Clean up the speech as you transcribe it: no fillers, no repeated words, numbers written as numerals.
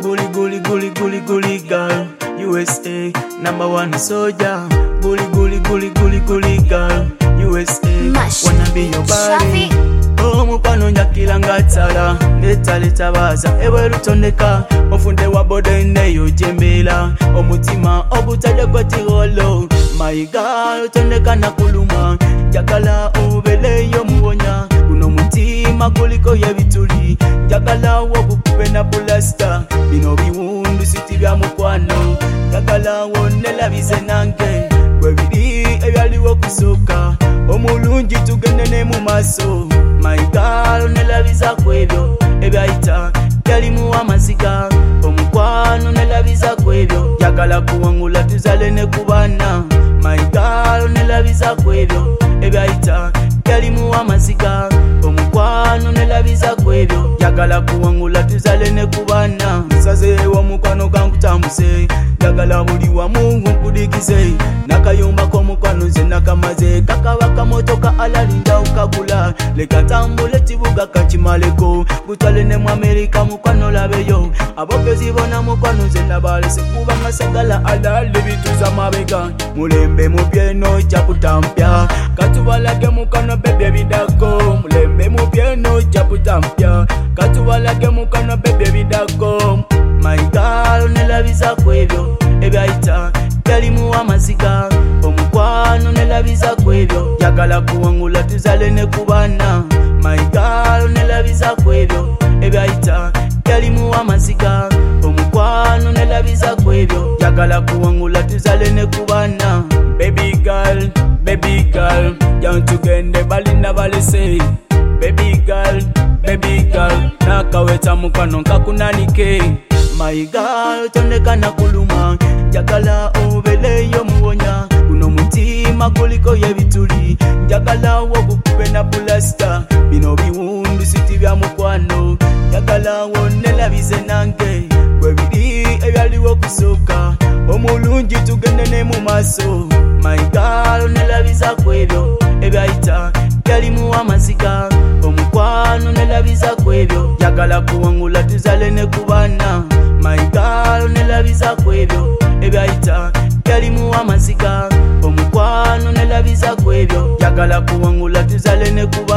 Bully, gully, gully, gully, gully girl. USA, number one soldier. Bully, gully, gully, gully, gully girl. USA, wanna be your body. Omukwano njakila ngatsala Leta baza ewe lutondeka Ofunde wa bode neyo jembela Omutima obutale kwa tirolo My girl utondeka na kuluma Jakala ubele yo muwonya Uno mutima kuliko ye vituli Jakala wabukupe na pulasta Bino biwundu siti bya mukwano Jakala wonela bize nange Webiri ebyali wokusoka Omulungi tugende ne mu maso My girl nelabiza kwebyo ebyayita yalimu amaziga omukwano nelabiza kwebyo yakala kuwangula tuzale ne kubana My girl nelabiza kwebyo ebyayita yalimu amaziga omukwano nelabiza kwebyo yakala kuwangula tuzale ne kubana saze omukwano kankutambuse yakala buli wa Mungu nkudikize nakayumba ko mukwano ze nakamaze kakabaka motoka alalinda ukagula leka tambule tibuga kachimaleko gutwale ne mu Amerika mukwano labeyo abogezi bona mukwano ze nabalese kuba ngasagala alali bituza mabega mulembe mubyeno chaputampya katubalage mukwano bebe bidako mulembe mubyeno chaputampya katubalage mukwano bebe bidako My girl nelabiza kwebyo ebyayita yalimu amaziga omukwano nelabiza kwebyo yakala kuwangula tuzale ne kubana My girl nelabiza kwebyo ebyayita yalimu amaziga omukwano nelabiza kwebyo yakala kuwangula tuzale ne kubana Baby girl down tugende balina balese Baby girl nakaweta mukwano nkakunanike My girl tondeka na kuluma Jakala obele yo muwonya Uno mutima kuliko ye vituli Jakala wokukupe na pulasta Bino biwundu siti bya mukwano Jakala wonela bize nange Webiri ebyali wokusoka Omulungi tugende ne mu maso My girl nelabiza kwebyo ebyayita yalimu amaziga omukwano nelabiza kwebyo yakala kuwangula tuzale ne kubana My girl nelabiza kwebyo ebyayita yalimu amaziga omukwano nelabiza kwebyo yakala kuwangula tuzale ne kubana